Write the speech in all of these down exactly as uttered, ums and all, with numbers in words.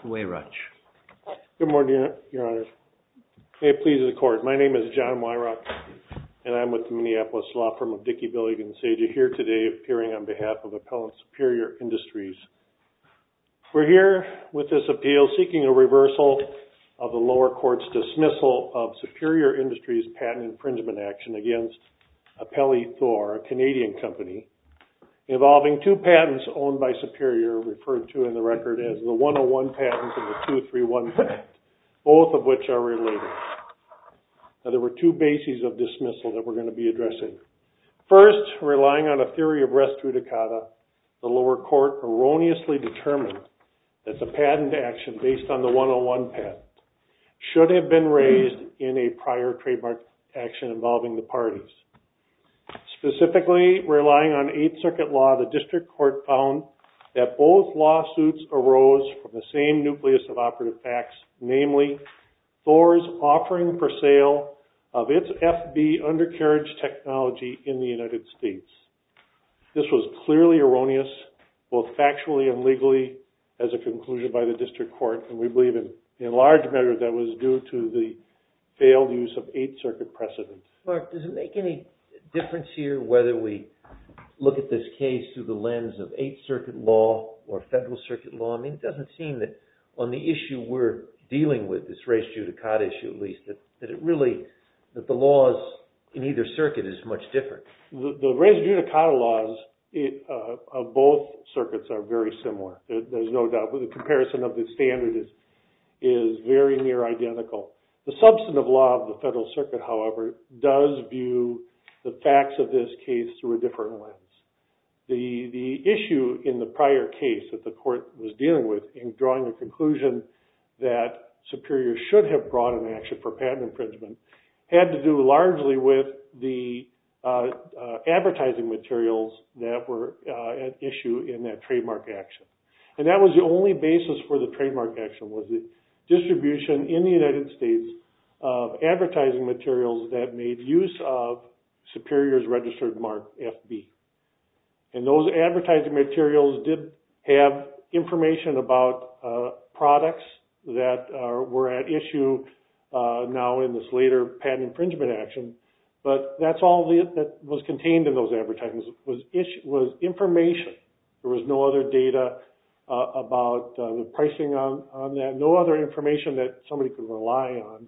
Mister Weyrauch. Good morning, Your Honor. May it please the Court. My name is John Weyrauch, and I'm with the Minneapolis law firm of Dickey, Billig and Sager, here today appearing on behalf of Appellant Superior Industries. We're here with this appeal seeking a reversal of the lower court's dismissal of Superior Industries' patent infringement action against Appellee Thor, a Canadian company, involving two patents owned by Superior, referred to in the record as the one oh one patent and the two thirty-one patent, both of which are related. Now, there were two bases of dismissal that we're going to be addressing. First, relying on a theory of res judicata, the lower court erroneously determined that the patent action based on the one oh one patent should have been raised in a prior trademark action involving the parties. Specifically, relying on Eighth Circuit law, the district court found that both lawsuits arose from the same nucleus of operative facts, namely Thor's offering for sale of its F B undercarriage technology in the United States. This was clearly erroneous, both factually and legally, as a conclusion by the district court, and we believe in, in large measure that was due to the failed use of Eighth Circuit precedent. Mark, does it make any difference here whether we look at this case through the lens of Eighth Circuit law or Federal Circuit law? I mean, it doesn't seem that on the issue we're dealing with, this res judicata issue at least, that, that it really, that the laws in either circuit is much different. The, the res judicata laws it, uh, of both circuits are very similar. There, there's no doubt. But the comparison of the standard is, is very near identical. The substantive law of the Federal Circuit, however, does view the facts of this case through a different lens. The, the issue in the prior case that the court was dealing with in drawing a conclusion that Superior should have brought an action for patent infringement had to do largely with the uh, uh, advertising materials that were uh, at issue in that trademark action. And that was the only basis for the trademark action, was the distribution in the United States of advertising materials that made use of Superior's registered mark, F B. And those advertising materials did have information about uh, products that uh, were at issue uh, now in this later patent infringement action, but that's all the, that was contained in those advertisements was, issue, was information. There was no other data uh, about uh, the pricing on, on that, no other information that somebody could rely on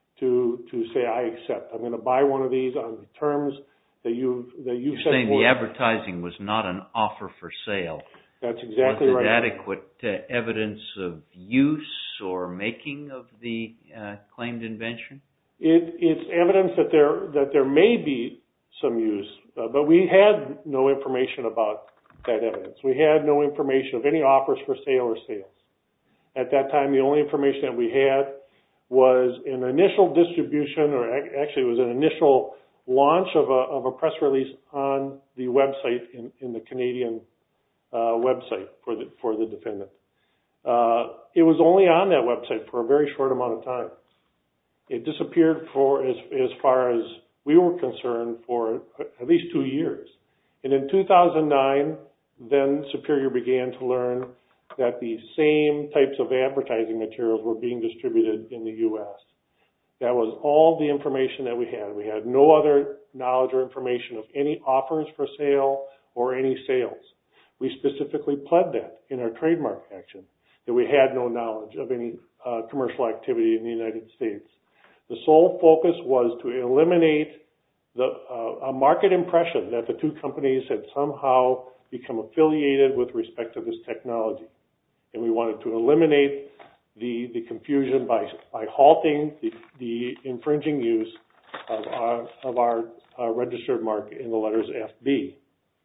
to to say, I accept. I'm going to buy one of these on the terms that you've that you've You're set saying forth. The advertising was not an offer for sale. That's exactly right. Was it right. adequate uh, evidence of use or making of the uh, claimed invention? It, it's evidence that there that there may be some use, uh, but we had no information about that evidence. We had no information of any offers for sale or sales. At that time, the only information that we had was an initial distribution, or actually it was an initial launch of a, of a press release on the website in, in the Canadian uh, website for the, for the defendant. Uh, it was only on that website for a very short amount of time. It disappeared for, as, as far as we were concerned, for at least two years. And in two thousand nine, then Superior began to learn that the same types of advertising materials were being distributed in the U S. That was all the information that we had. We had no other knowledge or information of any offers for sale or any sales. We specifically pled that in our trademark action, that we had no knowledge of any uh, commercial activity in the United States. The sole focus was to eliminate the, uh, a market impression that the two companies had somehow become affiliated with respect to this technology. And we wanted to eliminate the, the confusion by, by halting the, the infringing use of our, of our uh, registered mark in the letters F B.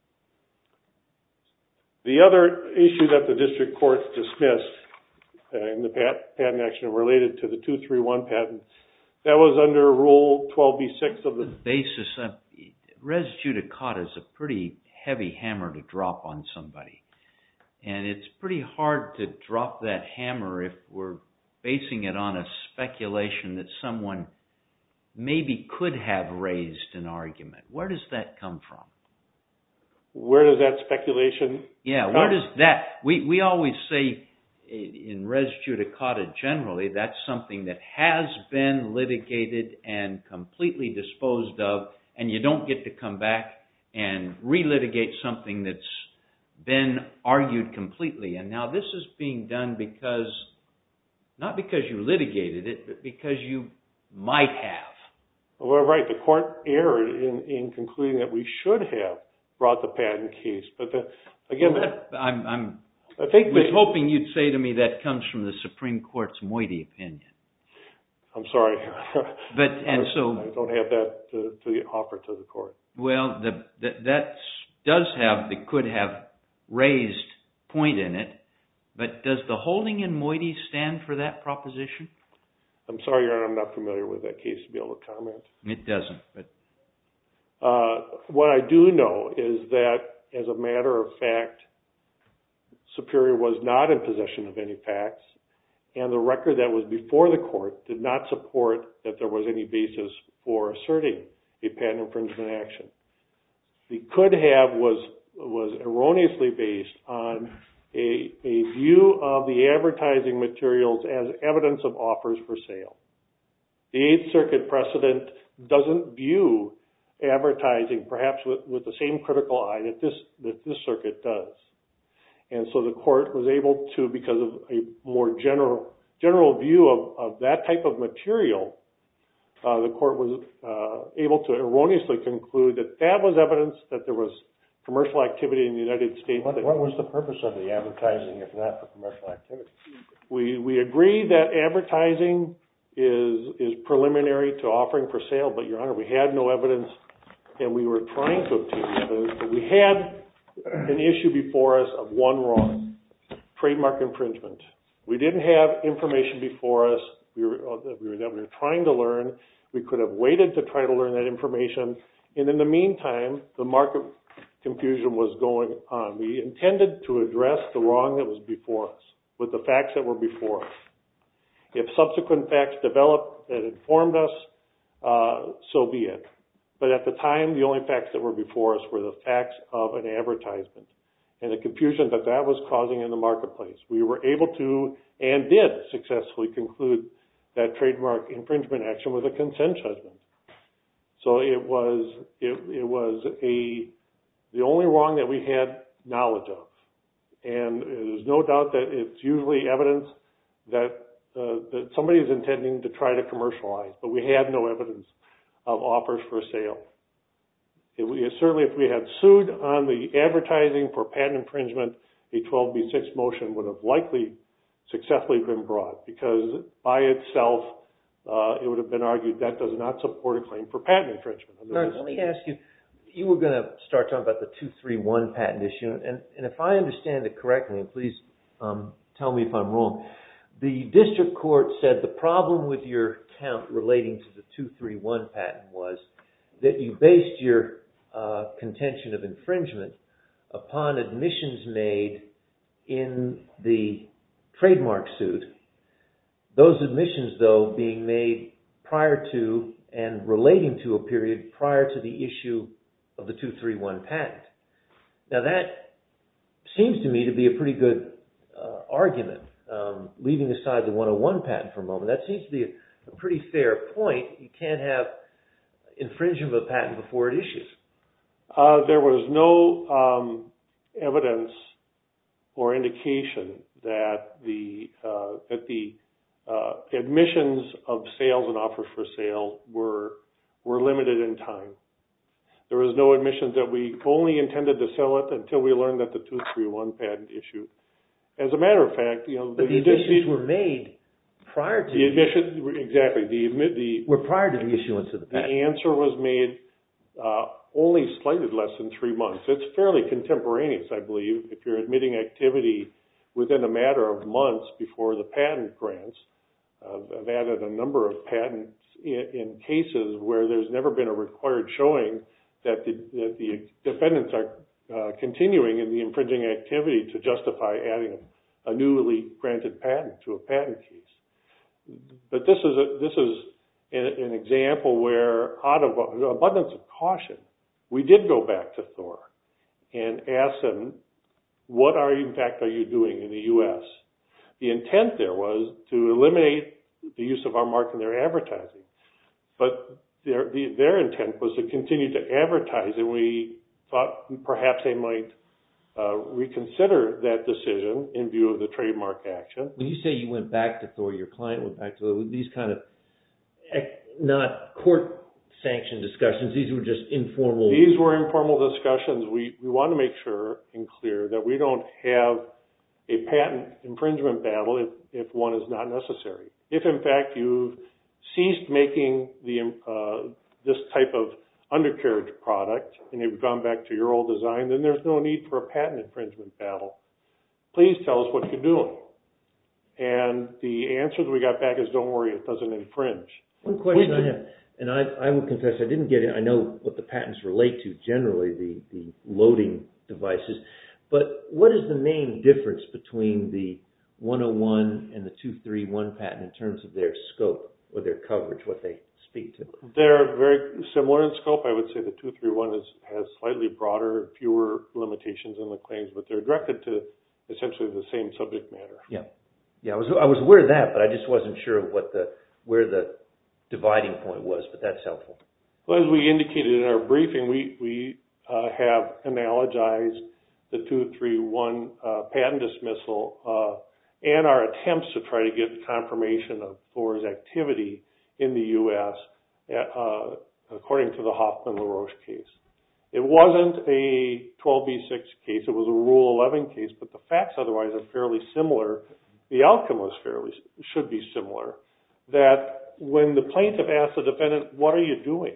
The other issue that the district court dismissed uh, in the pat, patent action related to the two thirty-one patent, that was under Rule twelve B six of the... The basis of res judicata is a pretty heavy hammer to drop on somebody. And it's pretty hard to drop that hammer if we're basing it on a speculation that someone maybe could have raised an argument. Where does that come from? Where does that speculation Yeah, come? where does that... We, we always say in res judicata generally, that's something that has been litigated and completely disposed of, and you don't get to come back and relitigate something that's been argued completely. And now this is being done because, not because you litigated it, but because you might have. Well, right. The court erred in, in concluding that we should have brought the patent case. But the, again, well, that, I'm, I'm I think was that, hoping you'd say to me that comes from the Supreme Court's Moiti opinion. I'm sorry. But and so I don't have that to, to offer to the court. Well, the, the, that does have the could have raised point in it, but does the holding in Moiti stand for that proposition? I'm sorry, Your Honor, I'm not familiar with that case to be able to comment. It doesn't, but uh, what I do know is that, as a matter of fact, Superior was not in possession of any facts, and the record that was before the court did not support that there was any basis for asserting a patent infringement action. The could have was was erroneously based on a, a view of the advertising materials as evidence of offers for sale. The Eighth Circuit precedent doesn't view advertising perhaps with, with the same critical eye that this that this circuit does. And so the court was able to, because of a more general general view of, of that type of material, uh, the court was uh, able to erroneously conclude that that was evidence that there was commercial activity in the United States. What, what was the purpose of the advertising if not for commercial activity? We we agree that advertising is is preliminary to offering for sale, but Your Honor, we had no evidence, and we were trying to obtain evidence, but we had an issue before us of one wrong, trademark infringement. We didn't have information before us we were, that, we were, that we were trying to learn. We could have waited to try to learn that information, and in the meantime, the market confusion was going on. We intended to address the wrong that was before us with the facts that were before us. If subsequent facts developed that informed us, uh, so be it. But at the time, the only facts that were before us were the facts of an advertisement and the confusion that that was causing in the marketplace. We were able to and did successfully conclude that trademark infringement action with a consent judgment. So it was it, it was a the only wrong that we had knowledge of, and there's no doubt that it's usually evidence that uh, that somebody is intending to try to commercialize, but we had no evidence of offers for sale. It, we, certainly, if we had sued on the advertising for patent infringement, a twelve B six motion would have likely successfully been brought, because by itself, uh, it would have been argued that does not support a claim for patent infringement. Right, let me ask you, you were going to start talking about the two three one patent issue, and, and if I understand it correctly, and please um, tell me if I'm wrong, the district court said the problem with your count relating to the two three one patent was that you based your uh, contention of infringement upon admissions made in the trademark suit. Those admissions, though, being made prior to and relating to a period prior to the issue of the two three one patent. Now that seems to me to be a pretty good uh, argument, um, leaving aside the one oh one patent for a moment. That seems to be a a pretty fair point. You can't have infringement of a patent before it issues. Uh, there was no um, evidence or indication that the uh, that the uh, admissions of sales and offers for sale were were limited in time. There was no admissions that we only intended to sell it until we learned that the two three one patent issued. As a matter of fact, you know, but the, the admissions were made prior to the admission. Exactly, the admit the were prior to the issuance of the patent. The answer was made uh, only slightly less than three months. It's fairly contemporaneous, I believe. If you're admitting activity within a matter of months before the patent grants, uh, I've added a number of patents in, in cases where there's never been a required showing that the, that the defendants are uh, continuing in the infringing activity to justify adding a, a newly granted patent to a patent case. But this is a, this is an, an example where, out of abundance of caution, we did go back to Thor and ask them, what are you, in fact, are you doing in the U S? the intent there was to eliminate the use of our mark in their advertising. But their, the, their intent was to continue to advertise, and we thought perhaps they might uh, reconsider that decision in view of the trademark action. When you say you went back to Thor, your client went back to Thor, these kind of not court-sanctioned discussions, these were just informal... These were informal discussions. We, we want to make sure and clear that we don't have a patent infringement battle if, if one is not necessary. If, in fact, you've ceased making the uh, this type of undercarriage product and you've gone back to your old design, then there's no need for a patent infringement battle. Please tell us what you're doing. And the answer that we got back is, don't worry, it doesn't infringe. One question I have, and I, I will confess I didn't get it. I know what the patents relate to generally, the, the loading devices. But what is the main difference between the one oh one and the two thirty-one patent in terms of their scope or their coverage, what they speak to? They're very similar in scope. I would say the two thirty-one is, has slightly broader, fewer limitations in the claims, but they're directed to essentially the same subject matter. Yeah, yeah. I was I was aware of that, but I just wasn't sure what the where the dividing point was. But that's helpful. Well, as we indicated in our briefing, we we uh, have analogized the two thirty-one uh, patent dismissal uh, and our attempts to try to get confirmation of Thor's activity in the U S uh, according to the Hoffman-LaRoche case. It wasn't a twelve B six case. It was a Rule eleven case, but the facts otherwise are fairly similar. The outcome was fairly, should be similar, that when the plaintiff asks the defendant, what are you doing?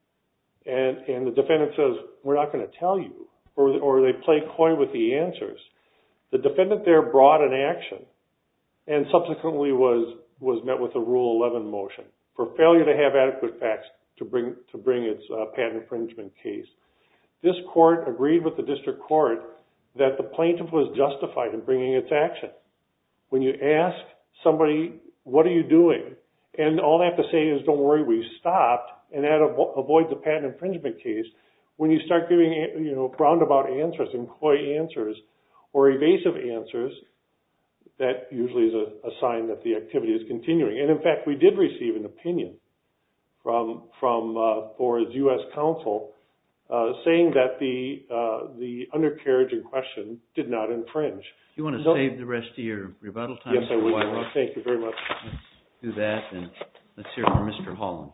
And, and the defendant says, we're not going to tell you. Or, or they play coy with the answers. The defendant there brought an action and subsequently was, was met with a Rule eleven motion for failure to have adequate facts to bring, to bring its uh, patent infringement case. This court agreed with the district court that the plaintiff was justified in bringing its action. When you ask somebody, what are you doing? And all they have to say is, don't worry, we've stopped, and that avo- avoids a patent infringement case. When you start giving, you know, roundabout answers and coy answers or evasive answers, that usually is a, a sign that the activity is continuing. And in fact, we did receive an opinion from from uh, Thor's U S counsel uh, saying that the uh, the undercarriage in question did not infringe. You want to so, save the rest of your rebuttal time? Yes, Mister I would. Weyrauch? Thank you very much. Let's do that, and let's hear from Mister Holland.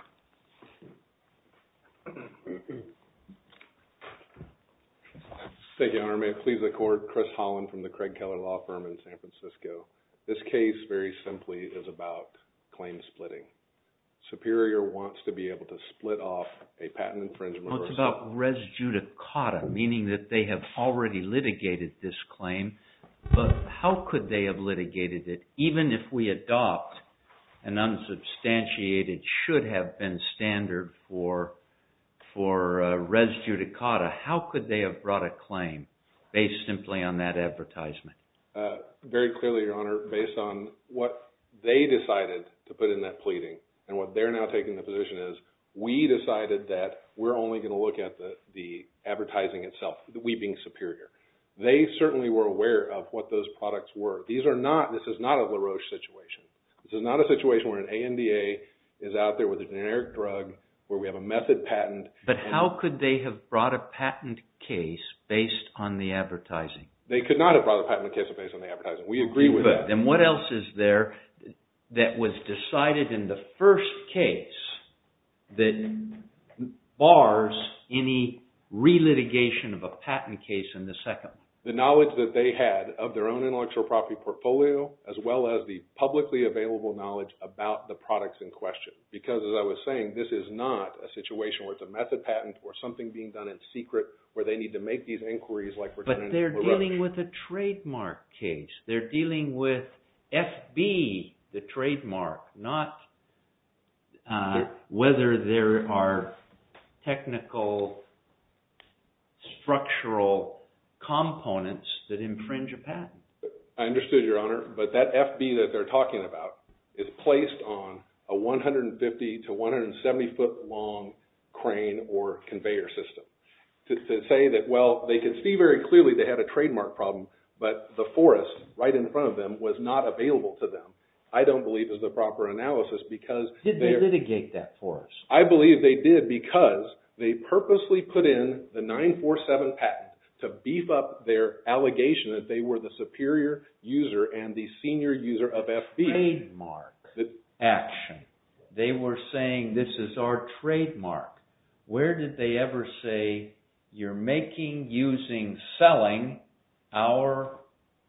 Thank you, Your Honor. May it please the Court, Chris Holland from the Craig Keller Law Firm in San Francisco. This case, very simply, is about claim splitting. Superior wants to be able to split off a patent infringement. Well, it's about res judicata, meaning that they have already litigated this claim, but how could they have litigated it, even if we adopt an unsubstantiated should have been standard for for uh, res judicata? How could they have brought a claim based simply on that advertisement? Uh, very clearly, Your Honor, based on what they decided to put in that pleading and what they're now taking the position is, we decided that we're only going to look at the, the advertising itself, we being Superior. They certainly were aware of what those products were. These are not, this is not a LaRoche situation. This is not a situation where an A N D A is out there with a generic drug where we have a method patent. But how could they have brought a patent case based on the advertising? They could not have brought a patent case based on the advertising. We agree with that. Then what else is there that was decided in the first case that bars any relitigation of a patent case in the second one? The knowledge that they had of their own intellectual property portfolio, as well as the publicly available knowledge about the products in question. Because, as I was saying, this is not a situation where it's a method patent or something being done in secret where they need to make these inquiries like we're doing in But they're LaRoche. dealing with a trademark case. They're dealing with F B, the trademark, not uh, whether there are technical, structural components that infringe a patent. I understood, Your Honor, but that F B that they're talking about is placed on a one hundred fifty to one hundred seventy foot long crane or conveyor system. To, to say that, well, they could see very clearly they had a trademark problem, but the forest right in front of them was not available to them, I don't believe is the proper analysis because... Did they litigate that forest? I believe they did because they purposely put in the nine four seven patent to beef up their allegation that they were the superior user and the senior user of F B. Trademark the, action. They were saying this is our trademark. Where did they ever say you're making, using, selling our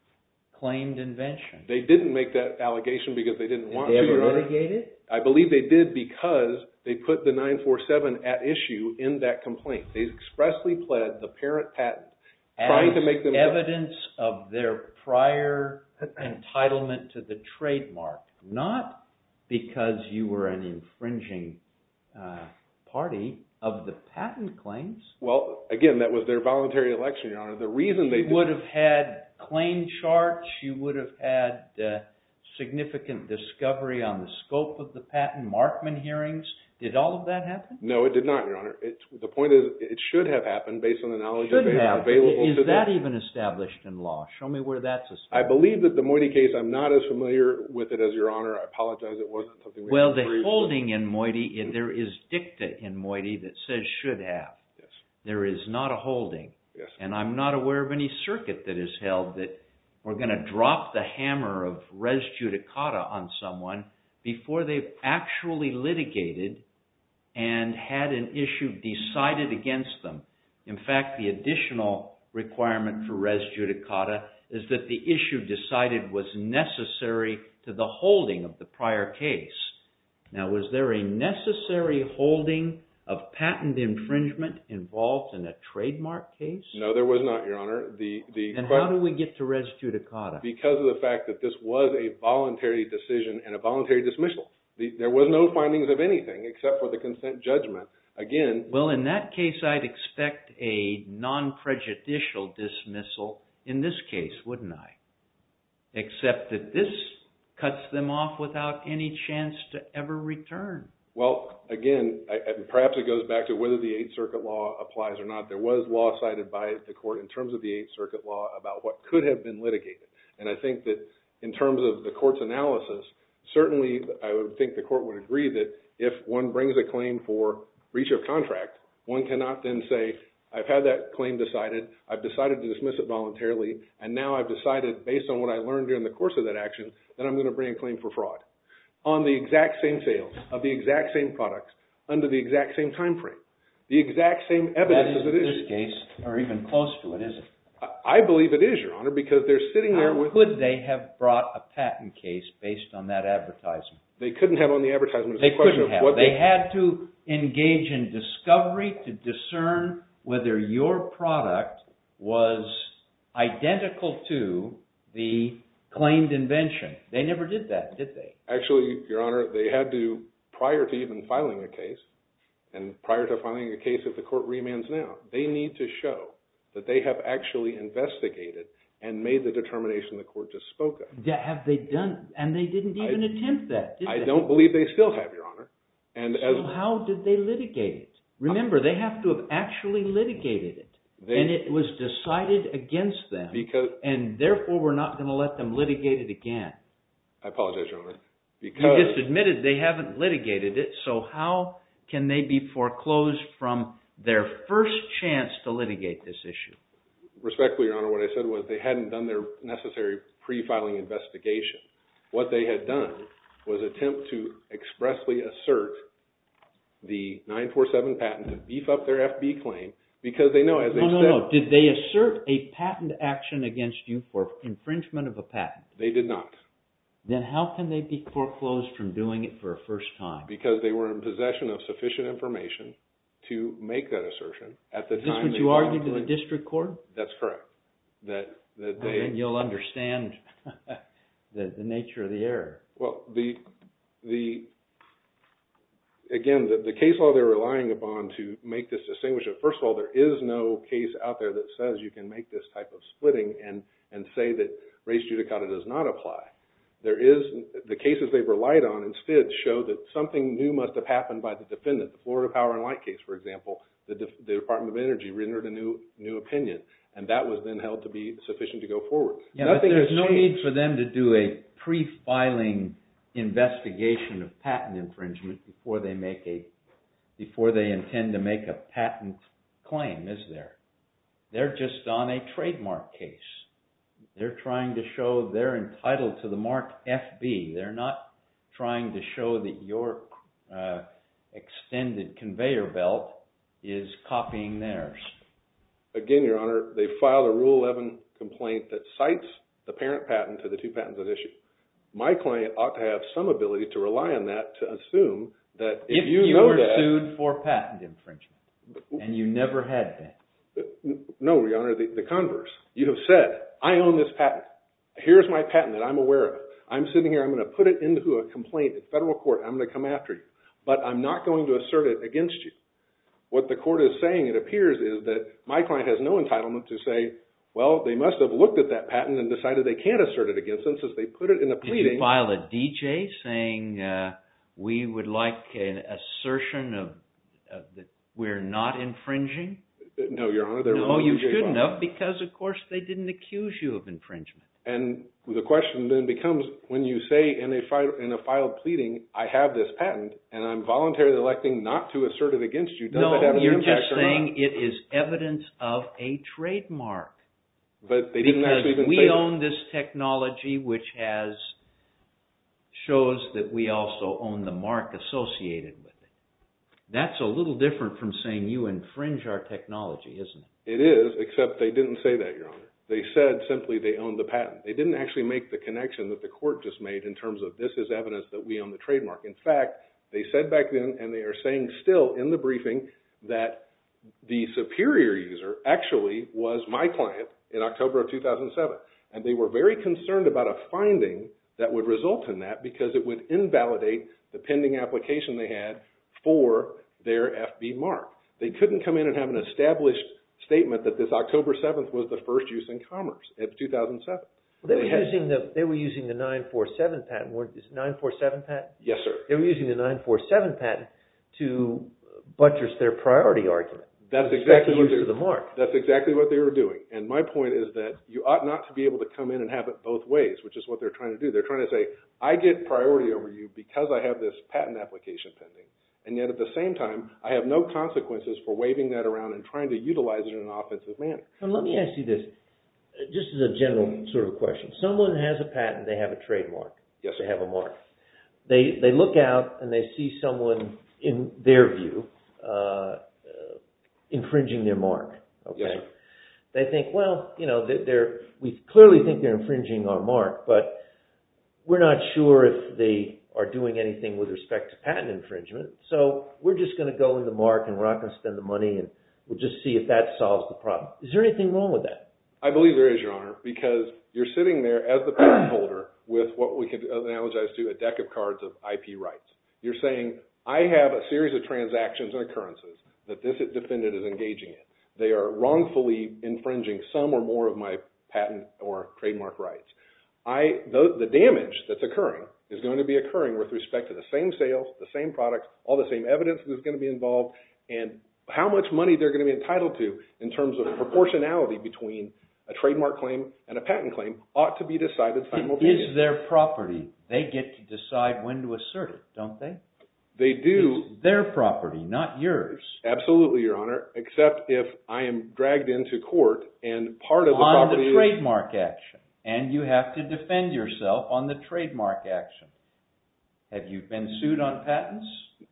claimed invention? They didn't make that allegation because they didn't Did want they to, ever Your Honor. litigate it? I believe they did because they put the nine four seven at issue in that complaint. They expressly pled the parent patent, trying As to make them... evidence of their prior entitlement to the trademark, not because you were an infringing uh, party of the patent claims. Well, again, that was their voluntary election, Your Honor. The reason they You did... would have had claim charts, you would have had uh, significant discovery on the scope of the patent, Markman hearings. Did all of that happen? No, it did not, Your Honor. It, the point is, it should have happened based on the knowledge Should available, have. available Is to that them. even established in law? Show me where that's established. I believe that the Moiti case, I'm not as familiar with it as Your Honor. I apologize, it wasn't something we... Well, the holding in Moiti, there is dicta in Moiti that says should have. Yes. There is not a holding. Yes. And I'm not aware of any circuit that has held that we're going to drop the hammer of res judicata on someone before they've actually litigated and had an issue decided against them. In fact, the additional requirement for res judicata is that the issue decided was necessary to the holding of the prior case. Now, was there a necessary holding of patent infringement involved in a trademark case? No, there was not, Your Honor. The, the Then question, how do we get to res judicata? because of the fact that this was a voluntary decision and a voluntary dismissal. The, there was no findings of anything except for the consent judgment. Again... Well, in that case, I'd expect a non-prejudicial dismissal in this case, wouldn't I? Except that this cuts them off without any chance to ever return. Well, again, I, I, perhaps it goes back to whether the Eighth Circuit law applies or not. There was law cited by the court in terms of the Eighth Circuit law about what could have been litigated. And I think that in terms of the court's analysis, certainly I would think the court would agree that if one brings a claim for breach of contract, one cannot then say, I've had that claim decided, I've decided to dismiss it voluntarily, and now I've decided, based on what I learned during the course of that action, that I'm going to bring a claim for fraud on the exact same sales of the exact same products under the exact same time frame. The exact same evidence as it is. That is in this case, or even close to it, is it? I believe it is, Your Honor, because they're sitting there with... How could they have brought a patent case based on that advertisement? They couldn't have on the advertisement. It's They a question couldn't of have. what They had to engage in discovery to discern whether your product was identical to the claimed invention. They never did that, did they? Actually, Your Honor, they had to, prior to even filing a case, and prior to filing a case if the court remands now, they need to show that they have actually investigated and made the determination the court just spoke of. Yeah, have they done? And they didn't even I, attempt that, did I they? don't believe they still have, Your Honor. And So as how did they litigate it? Remember, they have to have actually litigated it. they, and it was decided against them. because And therefore, we're not going to let them litigate it again. I apologize, Your Honor. Because You just admitted they haven't litigated it, so how can they be foreclosed from their first chance to litigate this issue? respectfully, Your Honor, what I said was they hadn't done their necessary pre-filing investigation. What they had done was attempt to expressly assert the nine four seven patent to beef up their F B claim because they know, as they No, no, said... no. Did they assert a patent action against you for infringement of a patent? They did not. Then how can they be foreclosed from doing it for a first time? Because they were in possession of sufficient information to make that assertion at the Is this time. what they you argued to the voluntarily- district court? That's correct. That that Well, they then you'll understand the, the nature of the error. well the the again the, the case law they're relying upon to make this distinction. First of all, there is no case out there that says you can make this type of splitting and and say that res judicata does not apply. There is, the cases they've relied on instead show that something new must have happened by the defendant. The Florida Power and Light case, for example, the, De, the Department of Energy rendered a new new opinion. and that was then held to be sufficient to go forward. Yeah, Nothing but there's has no changed. need for them to do a pre-filing investigation of patent infringement before they make a before they intend to make a patent claim, is there? They're just on a trademark case. They're trying to show they're entitled to the mark F B. They're not trying to show that your uh, extended conveyor belt is copying theirs. Again, Your Honor, they filed a Rule eleven complaint that cites the parent patent to the two patents at issue. My client ought to have some ability to rely on that to assume that if, If you, you know were that, sued for patent infringement, and you never had been. No, Your Honor, the, the converse. You have said, I own this patent. Here's my patent that I'm aware of. I'm sitting here, I'm going to put it into a complaint in federal court. I'm going to come after you. But I'm not going to assert it against you. What the court is saying, it appears, is that my client has no entitlement to say, well, they must have looked at that patent and decided they can't assert it against them since they put it in a pleading. Did you file a D J saying uh, we would like an assertion of, of that we're not infringing? No, Your Honor. There no, was you D J shouldn't filed. have, because, of course, they didn't accuse you of infringement. And the question then becomes, when you say in a, fi- in a filed pleading, I have this patent, and I'm voluntarily electing not to assert it against you, does no, that have any you're impact just or saying not? it is evidence of a trademark. But they didn't because actually even we say own that. this technology, which has shows that we also own the mark associated with it. That's a little different from saying you infringe our technology, isn't it? It is, except they didn't say that, Your Honor. They said simply they owned the patent. They didn't actually make the connection that the court just made in terms of this is evidence that we own the trademark. In fact, they said back then, and they are saying still in the briefing, that the superior user actually was my client in October of two thousand seven. And they were very concerned about a finding that would result in that because it would invalidate the pending application they had for their F B mark. They couldn't come in and have an established statement that this October seventh was the first use in commerce of two thousand seven. Well, they, they were had, using the they were using the nine forty-seven patent. Weren't this nine forty-seven patent? Yes, sir. They were using the nine forty-seven patent to buttress their priority argument. That's exactly what use they of the mark. That's exactly what they were doing. And my point is that you ought not to be able to come in and have it both ways, which is what they're trying to do. They're trying to say, I get priority over you because I have this patent application pending. And yet at the same time, I have no consequences for waving that around and trying to utilize it in an offensive manner. Now, let me ask you this, just as a general sort of question. Someone has a patent, they have a trademark. Yes, sir. They have a mark. They they look out and they see someone, in their view, uh, uh, infringing their mark. Okay. Yes, sir. They think, well, you know, they're, they're we clearly think they're infringing our mark, but we're not sure if they are doing anything with respect to patent infringement. So we're just going to go in the mark and we're not going to spend the money and we'll just see if that solves the problem. Is there anything wrong with that? I believe there is, Your Honor, because you're sitting there as the patent holder with what we could analogize to a deck of cards of I P rights. You're saying, I have a series of transactions and occurrences that this defendant is engaging in. They are wrongfully infringing some or more of my patent or trademark rights. I, the, the damage that's occurring is going to be occurring with respect to the same sales, the same products, all the same evidence that's going to be involved, and how much money they're going to be entitled to in terms of proportionality between a trademark claim and a patent claim ought to be decided simultaneously. It is their property. They get to decide when to assert it, don't they? They do. It's their property, not yours. Absolutely, Your Honor, except if I am dragged into court and part of the on property the is... trademark action. And you have to defend yourself on the trademark action. Have you been sued on patents?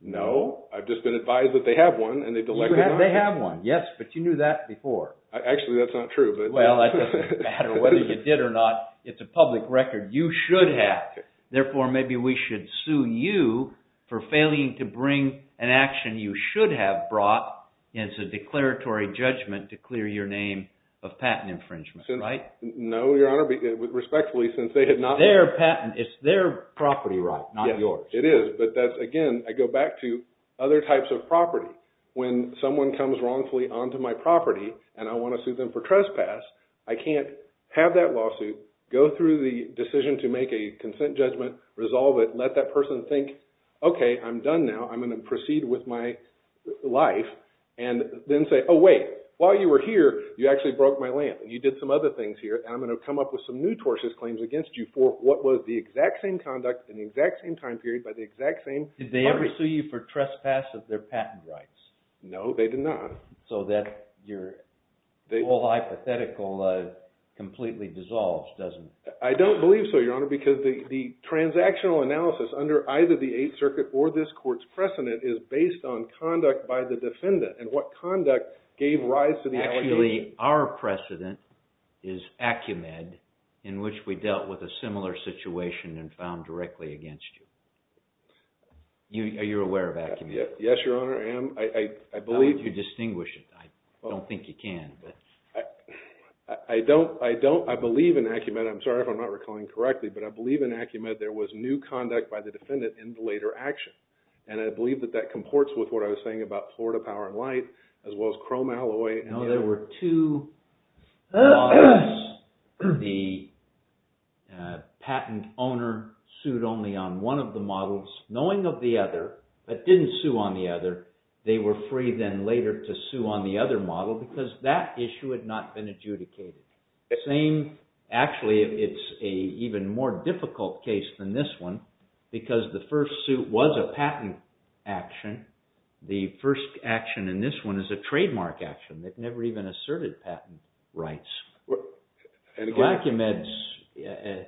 No. I've just been advised that they have one, and they've elected You have, not They to. have one, yes, but you knew that before. I, actually, that's not true. But Well, that doesn't matter whether you did or not. It's a public record. You should have. Okay. Therefore, maybe we should sue you for failing to bring an action you should have brought as a declaratory judgment to clear your name of patent infringement, Since, right? No, Your Honor, be- respectfully, since they had not... Their patent, it's their property right, not Yes, yours. it is, but that's, again, I go back to other types of property. When someone comes wrongfully onto my property and I want to sue them for trespass, I can't have that lawsuit, go through the decision to make a consent judgment, resolve it, let that person think, okay, I'm done now, I'm going to proceed with my life, and then say, oh, wait, while you were here, you actually broke my land, and you did some other things here, and I'm going to come up with some new tortious claims against you for what was the exact same conduct in the exact same time period by the exact same Did they party. ever sue you for trespass of their patent rights? No, they did not. So that your They, whole hypothetical uh, completely dissolves, doesn't it? I don't believe so, Your Honor, because the, the transactional analysis under either the Eighth Circuit or this court's precedent is based on conduct by the defendant and what conduct gave rise to the Actually, allegation. our precedent is Acumed, in which we dealt with a similar situation and found directly against you. You are you aware of Acumed? Yes, yes, Your Honor, I am. I, I, I How believe... would you distinguish it? I don't think you can, but... I, I don't, I don't, I believe in Acumed. I'm sorry if I'm not recalling correctly, but I believe in Acumed there was new conduct by the defendant in the later action. And I believe that that comports with what I was saying about Florida Power and Light, as well as chrome alloy. And no, the there other. were two models. The uh, patent owner sued only on one of the models, knowing of the other, but didn't sue on the other. They were free then later to sue on the other model because that issue had not been adjudicated. Same, actually, it's a even more difficult case than this one because the first suit was a patent action. The first action in this one is a trademark action. They've never even asserted patent rights. And So again, Acumed's uh,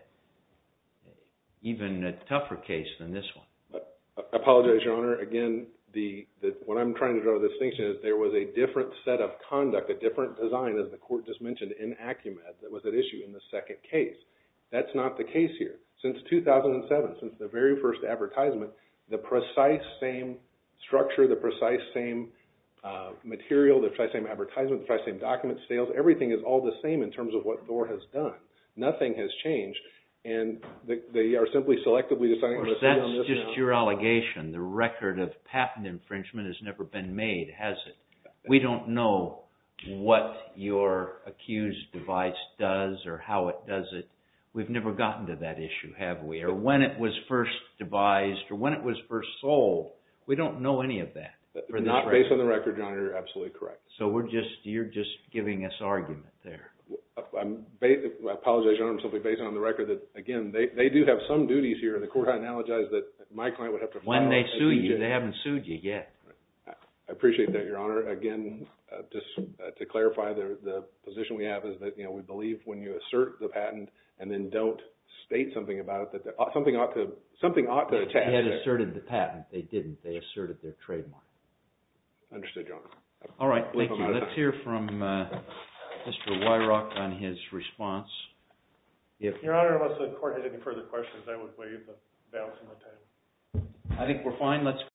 even a tougher case than this one. I apologize, Your Honor. Again, the, the what I'm trying to draw the distinction is there was a different set of conduct, a different design, as the court just mentioned, in Acumed that was at issue in the second case. That's not the case here. Since two thousand seven, since the very first advertisement, the precise same structure, the precise same uh, material, the precise same advertisement, the precise same document, sales, everything is all the same in terms of what Thor has done. Nothing has changed. And they, they are simply selectively deciding Of to course, sue that's on this just now. your allegation. The record of patent infringement has never been made, has it? We don't know what your accused device does or how it does it. We've never gotten to that issue, have we? Or when it was first devised or when it was first sold. We don't know any of that. For this Not record. based on the record, Your Honor, you're absolutely correct. So we're just, you're just giving us argument there. I'm ba- I apologize, Your Honor, I'm simply basing on the record that, again, they, they do have some duties here. The court analogized that my client would have to file When they a sue D J. you, they haven't sued you yet. I appreciate that, Your Honor. Again, uh, just uh, to clarify, the, the position we have is that, you know, we believe when you assert the patent and then don't state something about it, that there, something ought to something ought to attach They had there. asserted the patent. They didn't. They asserted their trademark. Understood, Your Honor. All right, I believe thank I'm you. out of Let's time. hear from uh, Mister Wyrock on his response. If Your Honor, unless the court has any further questions, I would waive the balance of my time. I think we're fine. Let's